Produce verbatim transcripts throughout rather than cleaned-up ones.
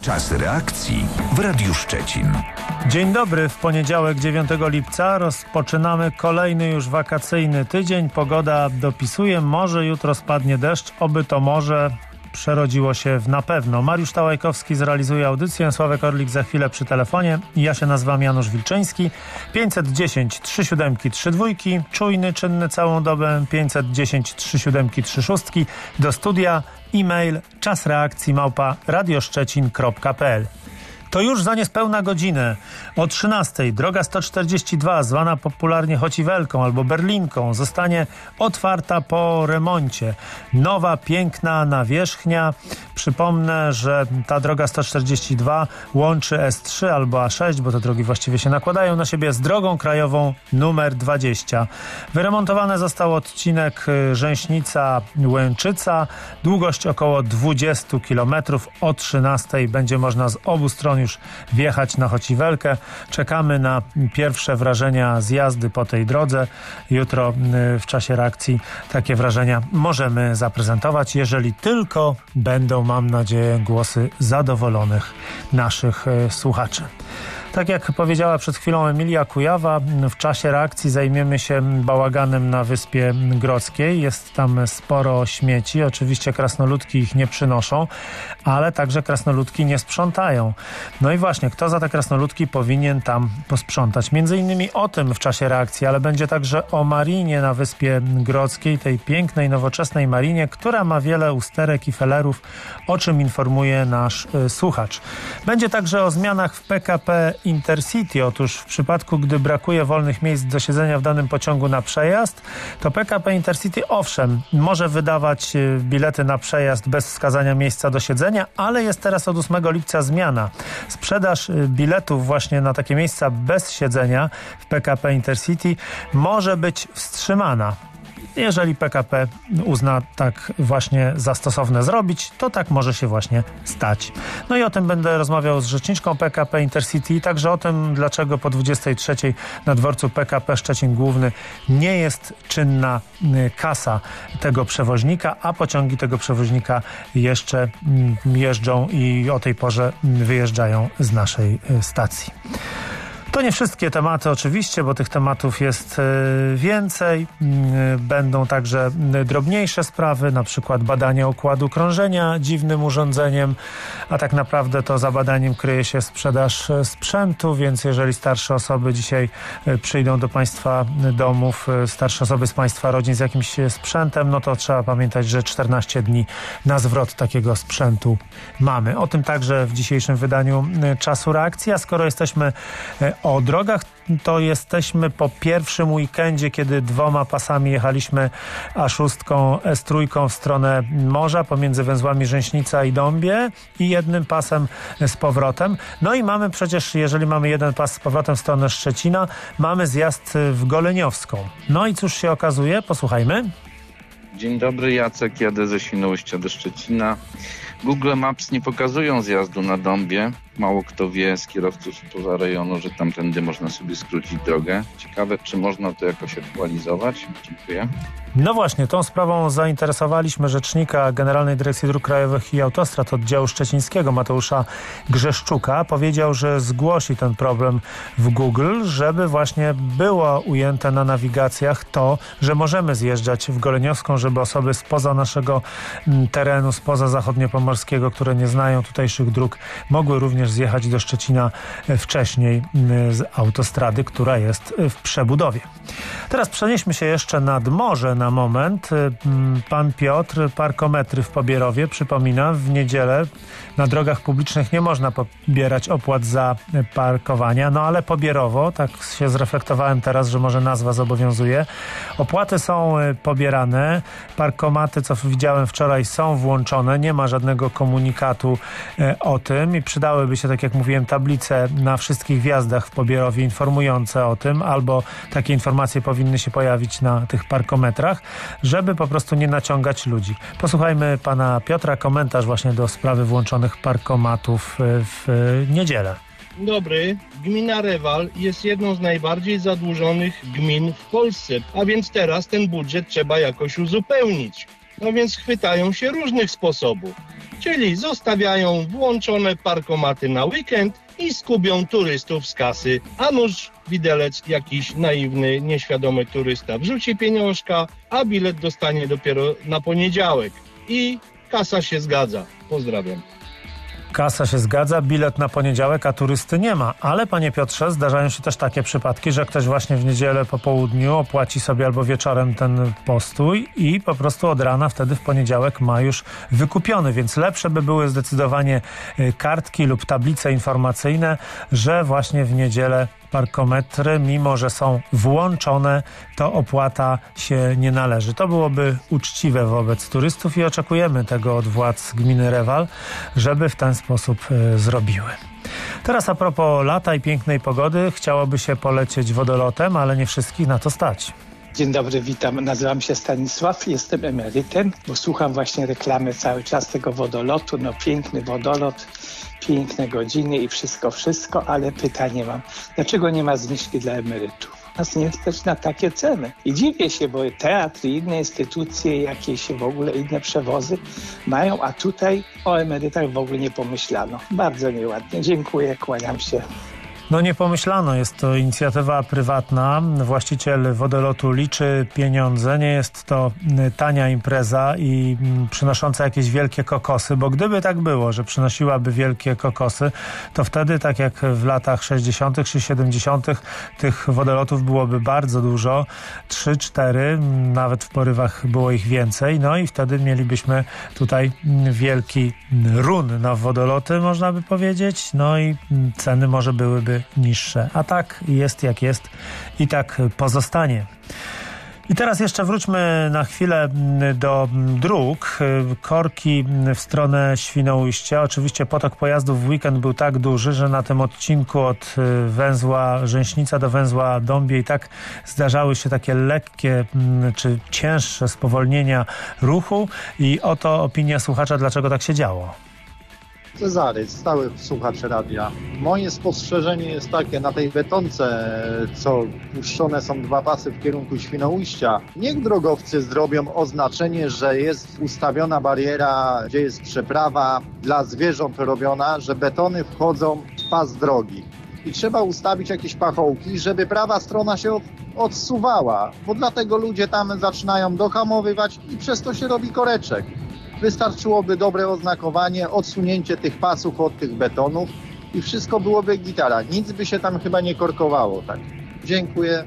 Czas reakcji w Radiu Szczecin. Dzień dobry, w poniedziałek dziewiątego lipca rozpoczynamy kolejny już wakacyjny tydzień. Pogoda dopisuje, może jutro spadnie deszcz, oby to może przerodziło się w na pewno. Mariusz Tałajkowski zrealizuje audycję, Sławek Orlik za chwilę przy telefonie. Ja się nazywam Janusz Wilczyński. pięćset dziesięć trzy siódemki trzy dwójki, czujny, czynny całą dobę, pięćset dziesięć trzy siódemki trzy szóstki, do studia, e-mail czasreakcji małpa radioszczecin kropka p l. To już za niespełna godzinę o trzynastej droga sto czterdzieści dwa, zwana popularnie Chociwelką albo Berlinką, zostanie otwarta po remoncie. Nowa, piękna nawierzchnia. Przypomnę, że ta droga sto czterdzieści dwa łączy S trzy albo A sześć, bo te drogi właściwie się nakładają na siebie, z drogą krajową numer dwadzieścia. Wyremontowany został odcinek Rzęśnica-Łęczyca. Długość około dwadzieścia kilometrów. O trzynastej będzie można z obu stron już wjechać na Chociwelkę. Czekamy na pierwsze wrażenia z jazdy po tej drodze. Jutro w czasie reakcji takie wrażenia możemy zaprezentować, jeżeli tylko będą, mam nadzieję, głosy zadowolonych naszych słuchaczy. Tak jak powiedziała przed chwilą Emilia Kujawa, w czasie reakcji zajmiemy się bałaganem na Wyspie Grodzkiej. Jest tam sporo śmieci. Oczywiście krasnoludki ich nie przynoszą, ale także krasnoludki nie sprzątają. No i właśnie, kto za te krasnoludki powinien tam posprzątać? Między innymi o tym w czasie reakcji, ale będzie także o marinie na Wyspie Grodzkiej, tej pięknej, nowoczesnej marinie, która ma wiele usterek i felerów, o czym informuje nasz y, słuchacz. Będzie także o zmianach w P K P Intercity. Otóż w przypadku, gdy brakuje wolnych miejsc do siedzenia w danym pociągu na przejazd, to P K P Intercity owszem, może wydawać bilety na przejazd bez wskazania miejsca do siedzenia, ale jest teraz od ósmego lipca zmiana. Sprzedaż biletów właśnie na takie miejsca bez siedzenia w P K P Intercity może być wstrzymana. Jeżeli P K P uzna tak właśnie za stosowne zrobić, to tak może się właśnie stać. No i o tym będę rozmawiał z rzeczniczką P K P Intercity i także o tym, dlaczego po dwudziestej trzeciej na dworcu P K P Szczecin Główny nie jest czynna kasa tego przewoźnika, a pociągi tego przewoźnika jeszcze jeżdżą i o tej porze wyjeżdżają z naszej stacji. To nie wszystkie tematy oczywiście, bo tych tematów jest więcej. Będą także drobniejsze sprawy, na przykład badanie układu krążenia dziwnym urządzeniem, a tak naprawdę to za badaniem kryje się sprzedaż sprzętu, więc jeżeli starsze osoby dzisiaj przyjdą do Państwa domów, starsze osoby z Państwa rodzin z jakimś sprzętem, no to trzeba pamiętać, że czternaście dni na zwrot takiego sprzętu mamy. O tym także w dzisiejszym wydaniu Czasu Reakcji, a skoro jesteśmy o drogach, to jesteśmy po pierwszym weekendzie, kiedy dwoma pasami jechaliśmy A sześć, S trzy w stronę morza pomiędzy węzłami Rzęśnica i Dąbie i jednym pasem z powrotem. No i mamy przecież, jeżeli mamy jeden pas z powrotem w stronę Szczecina, mamy zjazd w Goleniowską. No i cóż się okazuje? Posłuchajmy. Dzień dobry, Jacek, jadę ze Świnoujścia do Szczecina. Google Maps nie pokazują zjazdu na Dąbie. Mało kto wie z kierowców spoza rejonu, że tamtędy można sobie skrócić drogę. Ciekawe, czy można to jakoś aktualizować? Dziękuję. No właśnie, tą sprawą zainteresowaliśmy rzecznika Generalnej Dyrekcji Dróg Krajowych i Autostrad oddziału szczecińskiego, Mateusza Grzeszczuka. Powiedział, że zgłosi ten problem w Google, żeby właśnie było ujęte na nawigacjach to, że możemy zjeżdżać w Goleniowską, żeby osoby spoza naszego terenu, spoza zachodniopomorskiego, które nie znają tutejszych dróg, mogły również zjechać do Szczecina wcześniej z autostrady, która jest w przebudowie. Teraz przenieśmy się jeszcze nad morze na moment. Pan Piotr, parkometry w Pobierowie, przypomina, w niedzielę na drogach publicznych nie można pobierać opłat za parkowania, no ale Pobierowo, tak się zreflektowałem teraz, że może nazwa zobowiązuje. Opłaty są pobierane, parkomaty, co widziałem wczoraj, są włączone, nie ma żadnego komunikatu o tym i przydałyby się, tak jak mówiłem, tablice na wszystkich wjazdach w Pobierowie informujące o tym, albo takie informacje powinny się pojawić na tych parkometrach, żeby po prostu nie naciągać ludzi. Posłuchajmy pana Piotra, komentarz właśnie do sprawy włączonych parkomatów w niedzielę. Dobry. Gmina Rewal jest jedną z najbardziej zadłużonych gmin w Polsce, a więc teraz ten budżet trzeba jakoś uzupełnić. No więc chwytają się różnych sposobów. czyli zostawiają włączone parkomaty na weekend i skubią turystów z kasy, a nuż widelec jakiś naiwny, nieświadomy turysta wrzuci pieniążka, a bilet dostanie dopiero na poniedziałek i kasa się zgadza. Pozdrawiam. Kasa się zgadza, bilet na poniedziałek, a turysty nie ma. Ale, panie Piotrze, zdarzają się też takie przypadki, że ktoś właśnie w niedzielę po południu opłaci sobie albo wieczorem ten postój i po prostu od rana wtedy w poniedziałek ma już wykupiony. Więc lepsze by były zdecydowanie kartki lub tablice informacyjne, że właśnie w niedzielę parkometry, mimo że są włączone, to opłata się nie należy. To byłoby uczciwe wobec turystów i oczekujemy tego od władz gminy Rewal, żeby w ten sposób y, zrobiły. Teraz a propos lata i pięknej pogody, chciałoby się polecieć wodolotem, ale nie wszystkich na to stać. Dzień dobry, witam. Nazywam się Stanisław, jestem emerytem, bo słucham właśnie reklamy cały czas tego wodolotu. No piękny wodolot, piękne godziny i wszystko, wszystko, ale pytanie mam, dlaczego nie ma zniżki dla emerytów? Nas nie stać na takie ceny. I dziwię się, bo teatr i inne instytucje, jakieś w ogóle inne przewozy mają, a tutaj o emerytach w ogóle nie pomyślano. Bardzo nieładnie. Dziękuję, kłaniam się. No nie pomyślano, jest to inicjatywa prywatna. Właściciel wodolotu liczy pieniądze. Nie jest to tania impreza i przynosząca jakieś wielkie kokosy, bo gdyby tak było, że przynosiłaby wielkie kokosy, to wtedy, tak jak w latach sześćdziesiątych czy siedemdziesiątych tych wodolotów byłoby bardzo dużo. Trzy, cztery, nawet w porywach było ich więcej. No i wtedy mielibyśmy tutaj wielki run na wodoloty, można by powiedzieć. No i ceny może byłyby niższe. A tak jest jak jest i tak pozostanie. I teraz jeszcze wróćmy na chwilę do dróg. Korki w stronę Świnoujścia. Oczywiście potok pojazdów w weekend był tak duży, że na tym odcinku od węzła Rzęśnica do węzła Dąbie i tak zdarzały się takie lekkie czy cięższe spowolnienia ruchu. I oto opinia słuchacza, dlaczego tak się działo. Cezary, stały słuchacz radia. Moje spostrzeżenie jest takie, na tej betonce, co puszczone są dwa pasy w kierunku Świnoujścia, niech drogowcy zrobią oznaczenie, że jest ustawiona bariera, gdzie jest przeprawa dla zwierząt robiona, że betony wchodzą w pas drogi. I trzeba ustawić jakieś pachołki, żeby prawa strona się odsuwała, bo dlatego ludzie tam zaczynają dohamowywać i przez to się robi koreczek. Wystarczyłoby dobre oznakowanie, odsunięcie tych pasów od tych betonów i wszystko byłoby gitara. Nic by się tam chyba nie korkowało. Tak. Dziękuję.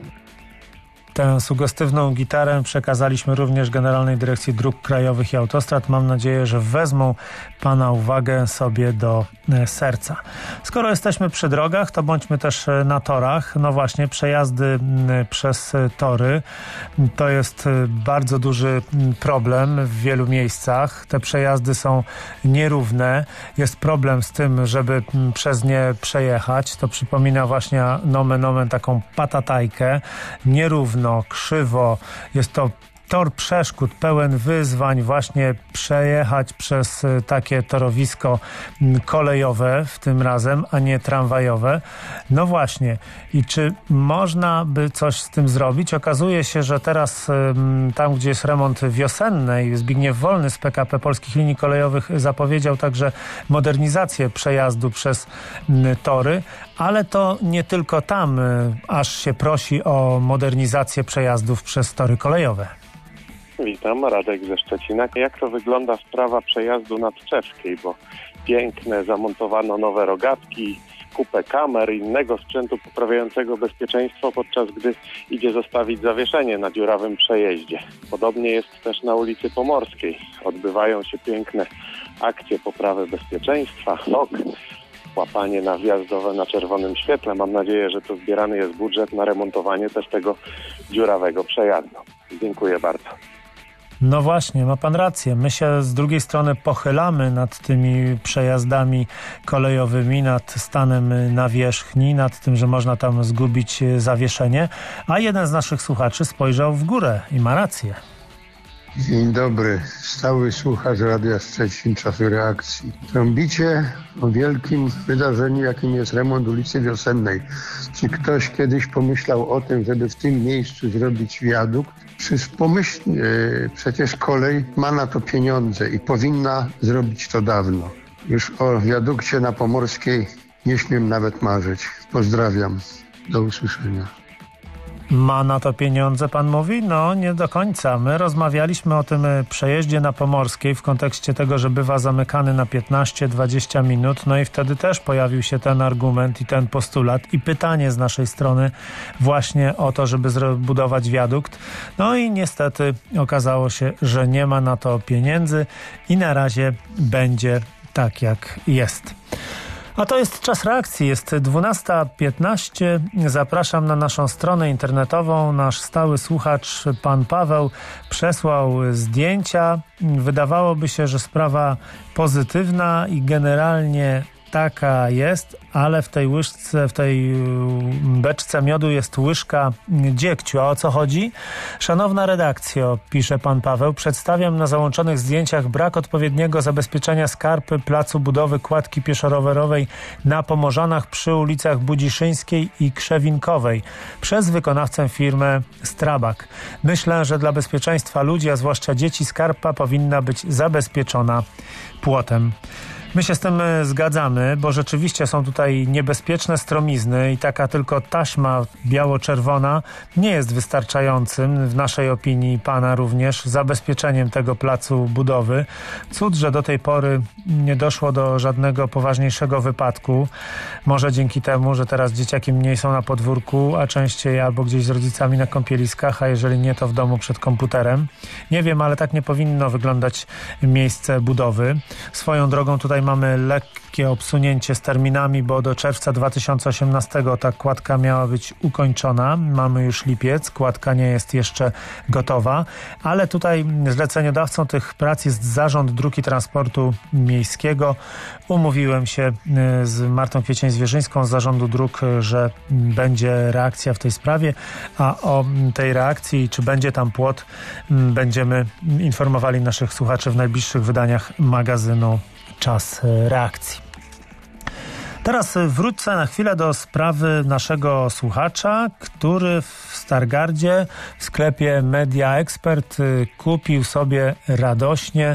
Tę sugestywną gitarę przekazaliśmy również Generalnej Dyrekcji Dróg Krajowych i Autostrad. Mam nadzieję, że wezmą Pana uwagę sobie do serca. Skoro jesteśmy przy drogach, to bądźmy też na torach. No właśnie, przejazdy przez tory to jest bardzo duży problem w wielu miejscach. Te przejazdy są nierówne. Jest problem z tym, żeby przez nie przejechać. To przypomina właśnie nomen omen taką patatajkę. Nierówno, krzywo, jest to tor przeszkód, pełen wyzwań, właśnie przejechać przez takie torowisko kolejowe w tym razem, a nie tramwajowe. No właśnie. I czy można by coś z tym zrobić? Okazuje się, że teraz tam, gdzie jest remont wiosenny, Zbigniew Wolny z P K P Polskich Linii Kolejowych zapowiedział także modernizację przejazdu przez tory, ale to nie tylko tam aż się prosi o modernizację przejazdów przez tory kolejowe. Witam, Radek ze Szczecina. Jak to wygląda sprawa przejazdu nadczewskiej, bo piękne, zamontowano nowe rogatki, kupę kamer, innego sprzętu poprawiającego bezpieczeństwo, podczas gdy idzie zostawić zawieszenie na dziurawym przejeździe. Podobnie jest też na ulicy Pomorskiej. Odbywają się piękne akcje poprawy bezpieczeństwa, H O K, łapanie na wjazdowe na czerwonym świetle. Mam nadzieję, że to zbierany jest budżet na remontowanie też tego dziurawego przejazdu. Dziękuję bardzo. No właśnie, ma pan rację. My się z drugiej strony pochylamy nad tymi przejazdami kolejowymi, nad stanem nawierzchni, nad tym, że można tam zgubić zawieszenie, a jeden z naszych słuchaczy spojrzał w górę i ma rację. Dzień dobry, stały słuchacz Radia Szczecin, Czasu Reakcji. Trąbicie o wielkim wydarzeniu, jakim jest remont ulicy Wiosennej. Czy ktoś kiedyś pomyślał o tym, żeby w tym miejscu zrobić wiadukt? Przecież pomyśl, yy, przecież kolej ma na to pieniądze i powinna zrobić to dawno. Już o wiadukcie na Pomorskiej nie śmiem nawet marzyć. Pozdrawiam. Do usłyszenia. Ma na to pieniądze, pan mówi? No, nie do końca. My rozmawialiśmy o tym przejeździe na Pomorskiej w kontekście tego, że bywa zamykany na piętnaście dwadzieścia minut. No i wtedy też pojawił się ten argument i ten postulat i pytanie z naszej strony właśnie o to, żeby zbudować wiadukt. No i niestety okazało się, że nie ma na to pieniędzy i na razie będzie tak, jak jest. A to jest czas reakcji. Jest dwunasta piętnaście. Zapraszam na naszą stronę internetową. Nasz stały słuchacz, pan Paweł, przesłał zdjęcia. Wydawałoby się, że sprawa pozytywna i generalnie taka jest, ale w tej łyżce, w tej beczce miodu jest łyżka dziegciu. A o co chodzi? Szanowna redakcjo, pisze pan Paweł, przedstawiam na załączonych zdjęciach brak odpowiedniego zabezpieczenia skarpy placu budowy kładki pieszo-rowerowej na Pomorzanach przy ulicach Budziszyńskiej i Krzewinkowej przez wykonawcę firmę Strabag. Myślę, że dla bezpieczeństwa ludzi, a zwłaszcza dzieci, skarpa powinna być zabezpieczona płotem. My się z tym zgadzamy, bo rzeczywiście są tutaj niebezpieczne stromizny i taka tylko taśma biało-czerwona nie jest wystarczającym, w naszej opinii pana również, zabezpieczeniem tego placu budowy. Cud, że do tej pory nie doszło do żadnego poważniejszego wypadku. Może dzięki temu, że teraz dzieciaki mniej są na podwórku, a częściej albo gdzieś z rodzicami na kąpieliskach, a jeżeli nie, to w domu przed komputerem. Nie wiem, ale tak nie powinno wyglądać miejsce budowy. Swoją drogą tutaj mamy lekkie obsunięcie z terminami, bo do czerwca dwa tysiące osiemnastego ta kładka miała być ukończona. Mamy już lipiec, kładka nie jest jeszcze gotowa, ale tutaj zleceniodawcą tych prac jest Zarząd Dróg i Transportu Miejskiego. Umówiłem się z Martą Kwiecień-Zwierzyńską z Zarządu Dróg, że będzie reakcja w tej sprawie, a o tej reakcji, czy będzie tam płot, będziemy informowali naszych słuchaczy w najbliższych wydaniach magazynu Czas Reakcji. Teraz wrócę na chwilę do sprawy naszego słuchacza, który w Stargardzie w sklepie Media Expert kupił sobie radośnie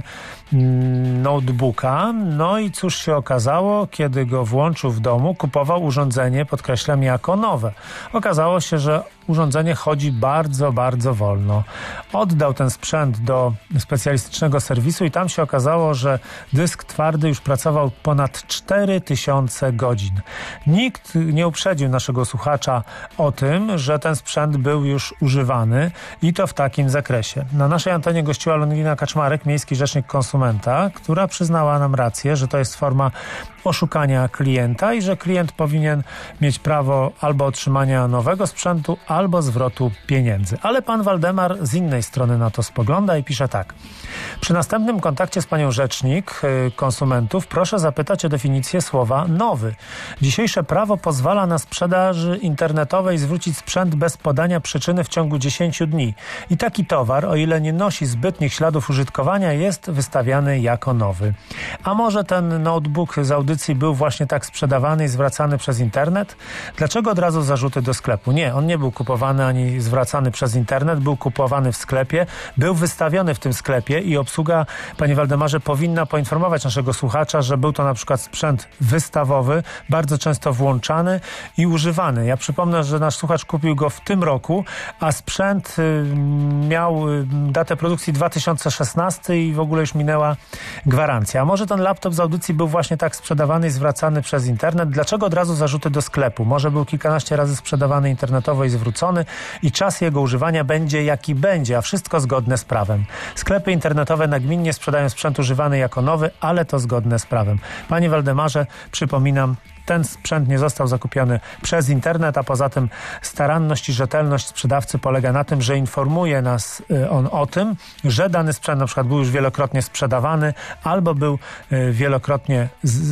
notebooka. No i cóż się okazało, kiedy go włączył w domu, kupował urządzenie, podkreślam, jako nowe. Okazało się, że urządzenie chodzi bardzo, bardzo wolno. Oddał ten sprzęt do specjalistycznego serwisu i tam się okazało, że dysk twardy już pracował ponad cztery tysiące godzin. Nikt nie uprzedził naszego słuchacza o tym, że ten sprzęt był już używany i to w takim zakresie. Na naszej antenie gościła Longlina Kaczmarek, miejski rzecznik konsumenta, która przyznała nam rację, że to jest forma oszukania klienta i że klient powinien mieć prawo albo otrzymania nowego sprzętu, albo zwrotu pieniędzy. Ale pan Waldemar z innej strony na to spogląda i pisze tak. Przy następnym kontakcie z panią rzecznik konsumentów proszę zapytać o definicję słowa nowy. Dzisiejsze prawo pozwala na sprzedaży internetowej zwrócić sprzęt bez podania przyczyny w ciągu dziesięciu dni. I taki towar, o ile nie nosi zbytnich śladów użytkowania, jest wystawiany jako nowy. A może ten notebook z audycji był właśnie tak sprzedawany i zwracany przez internet? Dlaczego od razu zarzuty do sklepu? Nie, on nie był kupowany ani zwracany przez internet, był kupowany w sklepie, był wystawiony w tym sklepie i obsługa, panie Waldemarze, powinna poinformować naszego słuchacza, że był to na przykład sprzęt wystawowy, bardzo często włączany i używany. Ja przypomnę, że nasz słuchacz kupił go w tym roku, a sprzęt y, miał y, datę produkcji dwa tysiące szesnasty i w ogóle już minęła gwarancja. A może ten laptop z audycji był właśnie tak sprzedawany i zwracany przez internet? Dlaczego od razu zarzuty do sklepu? Może był kilkanaście razy sprzedawany internetowo i zwrócony i czas jego używania będzie jaki będzie, a wszystko zgodne z prawem. Sklepy internetowe nagminnie sprzedają sprzęt używany jako nowy, ale to zgodne z prawem. Panie Waldemarze, przypominam, ten sprzęt nie został zakupiony przez internet, a poza tym staranność i rzetelność sprzedawcy polega na tym, że informuje nas on o tym, że dany sprzęt na przykład był już wielokrotnie sprzedawany albo był wielokrotnie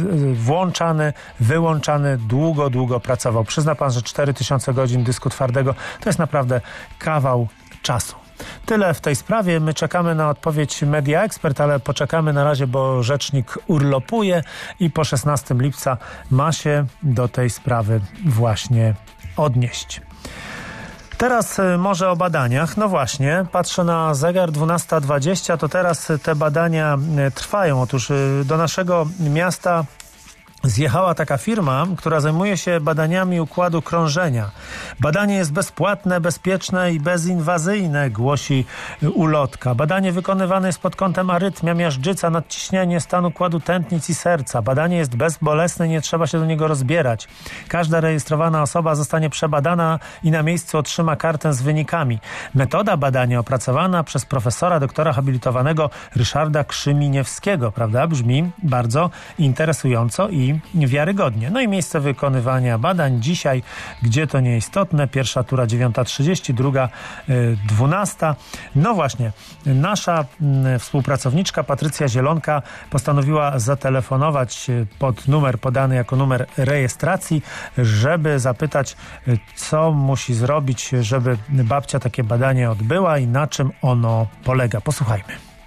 włączany, wyłączany, długo, długo pracował. Przyzna pan, że cztery tysiące godzin dysku twardego to jest naprawdę kawał czasu. Tyle w tej sprawie. My czekamy na odpowiedź Media Expert, ale poczekamy na razie, bo rzecznik urlopuje i po szesnastego lipca ma się do tej sprawy właśnie odnieść. Teraz może o badaniach. No właśnie, patrzę na zegar dwunasta dwadzieścia, to teraz te badania trwają. Otóż do naszego miasta zjechała taka firma, która zajmuje się badaniami układu krążenia. Badanie jest bezpłatne, bezpieczne i bezinwazyjne, głosi ulotka. Badanie wykonywane jest pod kątem arytmia, miażdżyca, nadciśnienie stanu układu tętnic i serca. Badanie jest bezbolesne, nie trzeba się do niego rozbierać. Każda rejestrowana osoba zostanie przebadana i na miejscu otrzyma kartę z wynikami. Metoda badania opracowana przez profesora doktora habilitowanego Ryszarda Krzyminiewskiego, prawda? Brzmi bardzo interesująco i wiarygodnie. No i miejsce wykonywania badań dzisiaj, gdzie to nieistotne, pierwsza tura dziewiąta trzydzieści, druga dwunasta. No właśnie, nasza współpracowniczka Patrycja Zielonka postanowiła zatelefonować pod numer podany jako numer rejestracji, żeby zapytać, co musi zrobić, żeby babcia takie badanie odbyła i na czym ono polega. Posłuchajmy.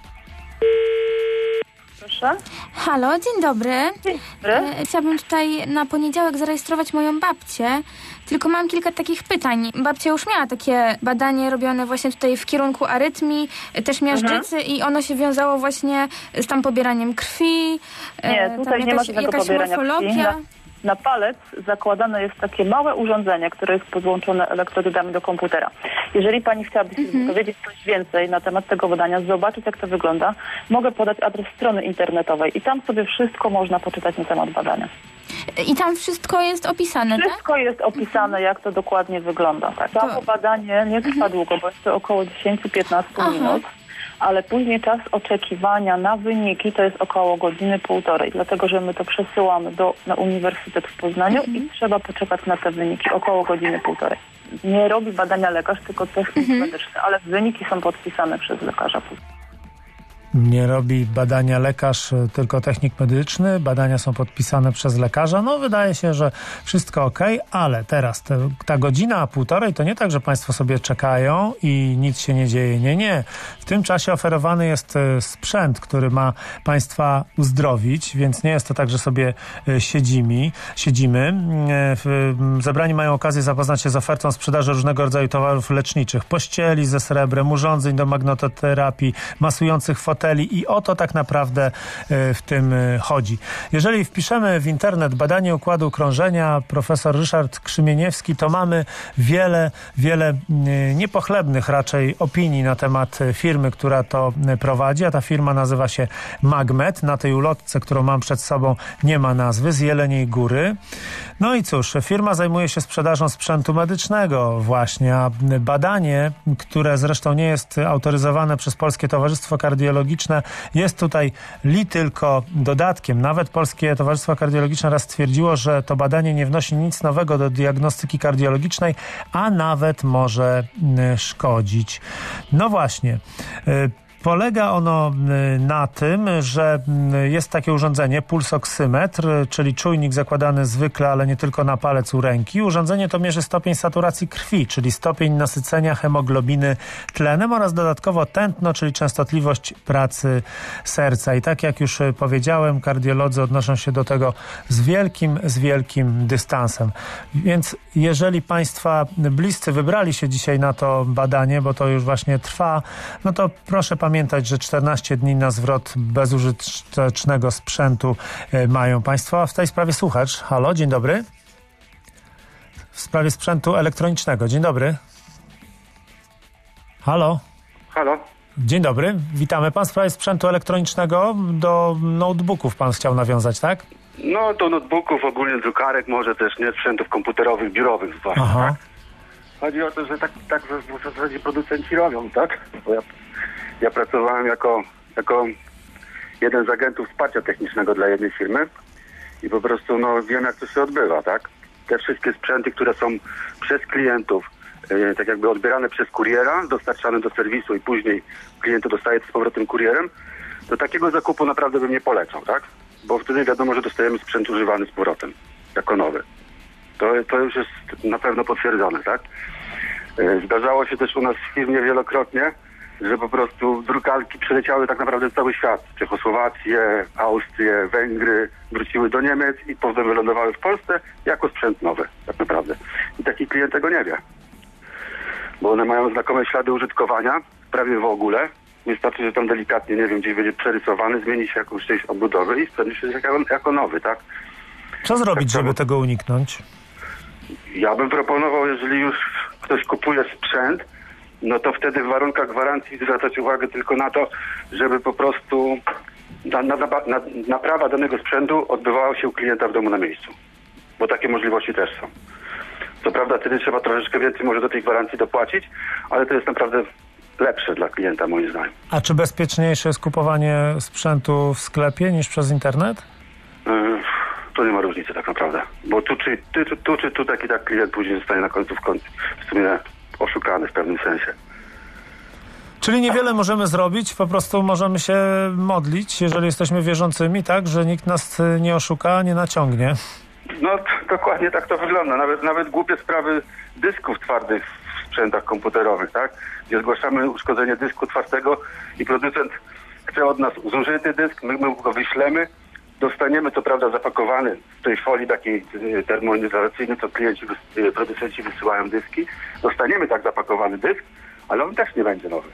Halo, dzień dobry. Dzień dobry. Chciałabym tutaj na poniedziałek zarejestrować moją babcię, tylko mam kilka takich pytań. Babcia już miała takie badanie robione właśnie tutaj w kierunku arytmii, też miażdżycy mhm. i ono się wiązało właśnie z tam pobieraniem krwi. Nie, tutaj nie ma żadnego pobierania krwi. Na, na palec zakładane jest takie małe urządzenie, które jest podłączone elektrodami do komputera. Jeżeli pani chciałaby się mhm. dowiedzieć coś więcej na temat tego badania, zobaczyć jak to wygląda, mogę podać adres strony internetowej i tam sobie wszystko można poczytać na temat badania. I tam wszystko jest opisane, Wszystko tak? jest opisane, jak to dokładnie wygląda. Tak. Samo to... badanie nie trwa mhm. długo, bo jest to około dziesięć do piętnastu minut. Ale później czas oczekiwania na wyniki to jest około godziny, półtorej, dlatego że my to przesyłamy do, na Uniwersytet w Poznaniu mhm. i trzeba poczekać na te wyniki około godziny, półtorej. Nie robi badania lekarz, tylko technik mhm. medyczny, ale wyniki są podpisane przez lekarza. Nie robi badania lekarz, tylko technik medyczny. Badania są podpisane przez lekarza. No wydaje się, że wszystko ok, ale teraz te, ta godzina, półtorej to nie tak, że państwo sobie czekają i nic się nie dzieje. Nie, nie. W tym czasie oferowany jest sprzęt, który ma państwa uzdrowić, więc nie jest to tak, że sobie siedzimy. siedzimy. Zebrani mają okazję zapoznać się z ofertą sprzedaży różnego rodzaju towarów leczniczych. Pościeli ze srebrem, urządzeń do magnetoterapii, masujących foteli i o to tak naprawdę w tym chodzi. Jeżeli wpiszemy w internet badanie układu krążenia profesor Ryszard Krzyminiewski, to mamy wiele, wiele niepochlebnych raczej opinii na temat firmy, która to prowadzi, a ta firma nazywa się Magmet. Na tej ulotce, którą mam przed sobą, nie ma nazwy, z Jeleniej Góry. No i cóż, firma zajmuje się sprzedażą sprzętu medycznego właśnie, a badanie, które zresztą nie jest autoryzowane przez Polskie Towarzystwo Kardiologiczne, jest tutaj li tylko dodatkiem. Nawet Polskie Towarzystwo Kardiologiczne raz stwierdziło, że to badanie nie wnosi nic nowego do diagnostyki kardiologicznej, a nawet może szkodzić. No właśnie. Polega ono na tym, że jest takie urządzenie, pulsoksymetr, czyli czujnik zakładany zwykle, ale nie tylko na palec u ręki. Urządzenie to mierzy stopień saturacji krwi, czyli stopień nasycenia hemoglobiny tlenem oraz dodatkowo tętno, czyli częstotliwość pracy serca. I tak jak już powiedziałem, kardiolodzy odnoszą się do tego z wielkim, z wielkim dystansem. Więc jeżeli państwa bliscy wybrali się dzisiaj na to badanie, bo to już właśnie trwa, no to proszę pamiętać, Pamiętać, że czternaście dni na zwrot bezużytecznego sprzętu mają państwo. A w tej sprawie słuchacz. Halo, dzień dobry. W sprawie sprzętu elektronicznego. Dzień dobry. Halo. Halo. Dzień dobry. Witamy. Pan w sprawie sprzętu elektronicznego do notebooków pan chciał nawiązać, tak? No do notebooków, ogólnie drukarek, może też nie sprzętów komputerowych, biurowych zwłaszcza. Aha. Tak? Chodzi o to, że tak, tak w zasadzie producenci robią, tak? Bo ja Ja pracowałem jako, jako jeden z agentów wsparcia technicznego dla jednej firmy i po prostu no, wiem, jak to się odbywa, tak? Te wszystkie sprzęty, które są przez klientów, yy, tak jakby odbierane przez kuriera, dostarczane do serwisu i później klient to dostaje z powrotem kurierem, to takiego zakupu naprawdę bym nie polecał, tak? Bo wtedy wiadomo, że dostajemy sprzęt używany z powrotem, jako nowy. To, to już jest na pewno potwierdzone, tak? Yy, zdarzało się też u nas w firmie wielokrotnie, że po prostu drukarki przeleciały tak naprawdę cały świat. Czechosłowację, Austrię, Węgry, wróciły do Niemiec i potem wylądowały w Polsce jako sprzęt nowy, tak naprawdę. I taki klient tego nie wie. Bo one mają znakome ślady użytkowania, prawie w ogóle. Wystarczy, że tam delikatnie, nie wiem, gdzieś będzie przerysowany, zmieni się jakąś część obudowy i sprzęt się jako, jako nowy, tak? Co zrobić, tak, żeby tego uniknąć? Ja bym proponował, jeżeli już ktoś kupuje sprzęt, no to wtedy w warunkach gwarancji zwracać uwagę tylko na to, żeby po prostu na, na, na, naprawa danego sprzętu odbywała się u klienta w domu na miejscu. Bo takie możliwości też są. Co prawda wtedy trzeba troszeczkę więcej może do tej gwarancji dopłacić, ale to jest naprawdę lepsze dla klienta moim zdaniem. A czy bezpieczniejsze jest kupowanie sprzętu w sklepie niż przez internet? Yy, to nie ma różnicy tak naprawdę. Bo tu czy tu, tu, czy tu taki tak klient później zostanie na końcu w, końcu w sumie oszukany w pewnym sensie. Czyli niewiele możemy zrobić, po prostu możemy się modlić, jeżeli jesteśmy wierzącymi, tak, że nikt nas nie oszuka, nie naciągnie. No dokładnie tak to wygląda. Nawet nawet głupie sprawy dysków twardych w sprzętach komputerowych, tak? Gdzie zgłaszamy uszkodzenie dysku twardego i producent chce od nas zużyty dysk, my, my go wyślemy, dostaniemy co prawda zapakowany w tej folii takiej termoizolacyjnej, co klienci, producenci wysyłają dyski, dostaniemy tak zapakowany dysk, ale on też nie będzie nowy.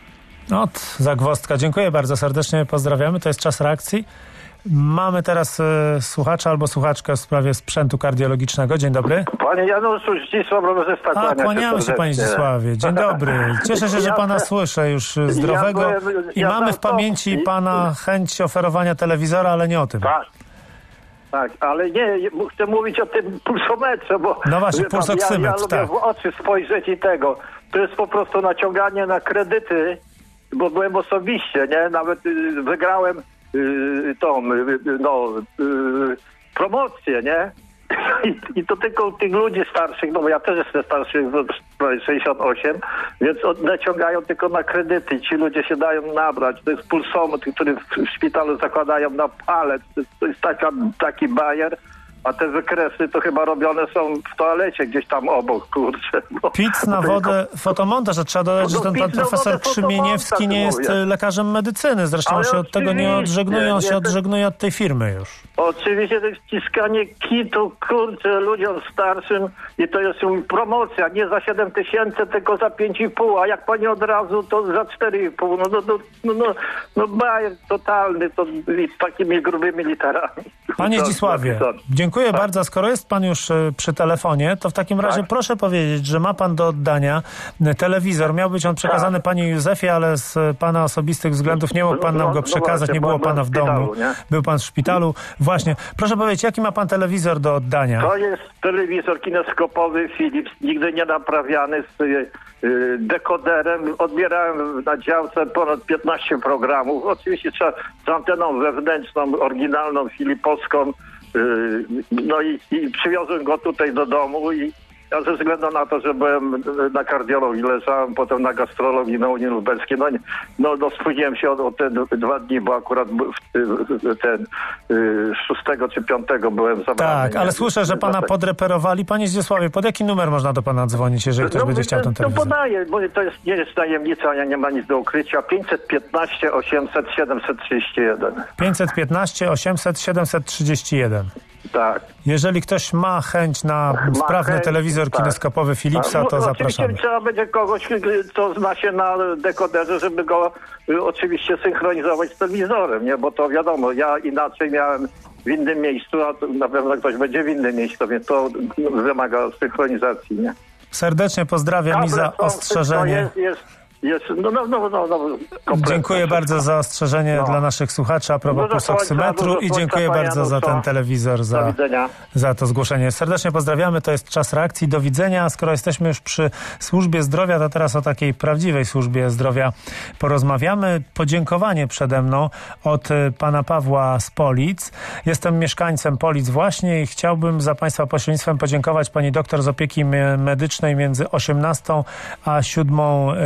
No, zagwozdka. Dziękuję bardzo serdecznie, pozdrawiamy. To jest czas reakcji. Mamy teraz y, słuchacza albo słuchaczkę w sprawie sprzętu kardiologicznego. Dzień dobry. Panie Januszu, Zdzisław Rowerzysta. A, kłaniamy się, panie Zdzisławie. Dzień dobry. Cieszę się, że pana słyszę już zdrowego ja byłem, i ja mamy w pamięci to... pana chęć oferowania telewizora, ale nie o tym. Tak. Tak, ale nie, chcę mówić o tym pulsometrze, bo... No właśnie, pulsoksymetr, ja, ja lubię tak. w oczy spojrzeć i tego. To jest po prostu naciąganie na kredyty, bo byłem osobiście, nie? Nawet y, wygrałem y, tą, y, no, y, promocję, nie? I, I to tylko tych ludzi starszych, no bo ja też jestem starszy, sześćdziesiąt osiem, więc od, naciągają tylko na kredyty. Ci ludzie się dają nabrać. To jest pulsometr, który w, w szpitalu zakładają na palec. To jest, to jest taka, taki bajer. A te wykresy to chyba robione są w toalecie gdzieś tam obok, kurczę. No. Pic na wodę, fotomontaż, a trzeba dodać, No, że ten pan profesor Krzymieniewski nie jest mówię. lekarzem medycyny. Zresztą on się od tego nie odżegnuje, on się odżegnuje od tej firmy już. Oczywiście to jest wciskanie kitu, kurczę, ludziom starszym i to jest promocja, nie za siedem tysięcy, tylko za pięć i pół, a jak pani od razu, to za cztery i pół. No, no, no, no, no, no bajer totalny, to z takimi grubymi literami. Panie Zdzisławie, dziękuję tak. bardzo. Skoro jest pan już przy telefonie, to w takim razie tak. proszę powiedzieć, że ma pan do oddania telewizor. Miał być on przekazany tak. pani Józefie, ale z pana osobistych względów nie mógł pan nam go przekazać. Nie było pana w domu. Był pan w szpitalu. Właśnie. Proszę powiedzieć, jaki ma pan telewizor do oddania? To jest telewizor kineskopowy Philips, nigdy nie naprawiany z y, dekoderem. Odbierałem na działce ponad piętnaście programów. Oczywiście trzeba z anteną wewnętrzną, oryginalną, filipowską. Y, no i, i przywiozłem go tutaj do domu i ja ze względu na to, że byłem na kardiologii, leżałem potem na gastrologii na Unii Lubelskiej, no, no, no spóźniłem się o, o te dwa dni, bo akurat w, ten y, szóstego czy piątego byłem zabrany. Tak, ale nie, słyszę, że pana podreperowali. Panie Zdzisławie, pod jaki numer można do pana dzwonić, jeżeli ktoś no, będzie chciał ten telewizor? No podaję, bo to jest, nie jest tajemnica, ja nie ma nic do ukrycia. pięćset piętnaście osiemset siedemset trzydzieści jeden. pięćset piętnaście osiemset siedemset trzydzieści jeden. Tak. Jeżeli ktoś ma chęć na ma sprawny chęć, telewizor tak. kineskopowy Philipsa, to no, zapraszamy. Oczywiście trzeba będzie kogoś, kto zna się na dekoderze, żeby go y, oczywiście synchronizować z telewizorem, nie? Bo to wiadomo, ja inaczej miałem w innym miejscu, a na pewno ktoś będzie w innym miejscu, więc to wymaga synchronizacji, nie? Serdecznie pozdrawiam Kable i za są, ostrzeżenie. Jest, jest, jest, no, no, no, no, no, dziękuję bardzo za ostrzeżenie no. dla naszych słuchaczy a propos pulsoksymetru i dziękuję bardzo za ten telewizor, za, za to zgłoszenie. Serdecznie pozdrawiamy, to jest czas reakcji. Do widzenia. Skoro jesteśmy już przy służbie zdrowia, to teraz o takiej prawdziwej służbie zdrowia porozmawiamy. Podziękowanie przede mną od pana Pawła z Polic. Jestem mieszkańcem Polic właśnie i chciałbym za państwa pośrednictwem podziękować pani doktor z opieki medycznej między osiemnastą a siódmą rano.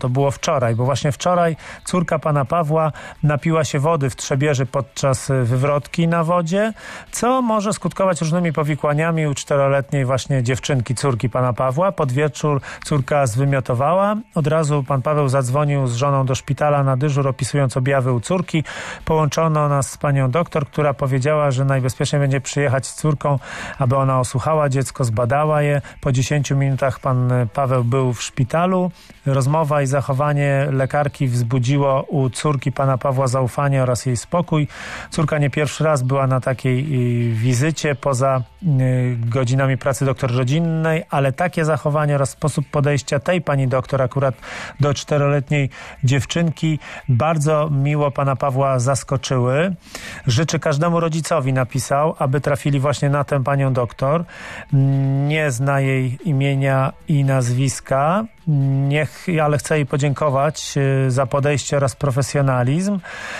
to było wczoraj, bo właśnie wczoraj córka pana Pawła napiła się wody w Trzebieży podczas wywrotki na wodzie, co może skutkować różnymi powikłaniami u czteroletniej właśnie dziewczynki, córki pana Pawła. Pod wieczór córka zwymiotowała. Od razu pan Paweł zadzwonił z żoną do szpitala na dyżur, opisując objawy u córki. Połączono nas z panią doktor, która powiedziała, że najbezpieczniej będzie przyjechać z córką, aby ona osłuchała dziecko, zbadała je. Po dziesięciu minutach pan Paweł był w szpitalu. Rozmowa i zachowanie lekarki wzbudziło u córki pana Pawła zaufanie oraz jej spokój. Córka nie pierwszy raz była na takiej wizycie poza godzinami pracy doktor rodzinnej, ale takie zachowanie oraz sposób podejścia tej pani doktor akurat do czteroletniej dziewczynki bardzo miło pana Pawła zaskoczyły. Życzy każdemu rodzicowi, napisał, aby trafili właśnie na tę panią doktor. Nie zna jej imienia i nazwiska. Niech, ale chcę jej podziękować za podejście oraz profesjonalizm.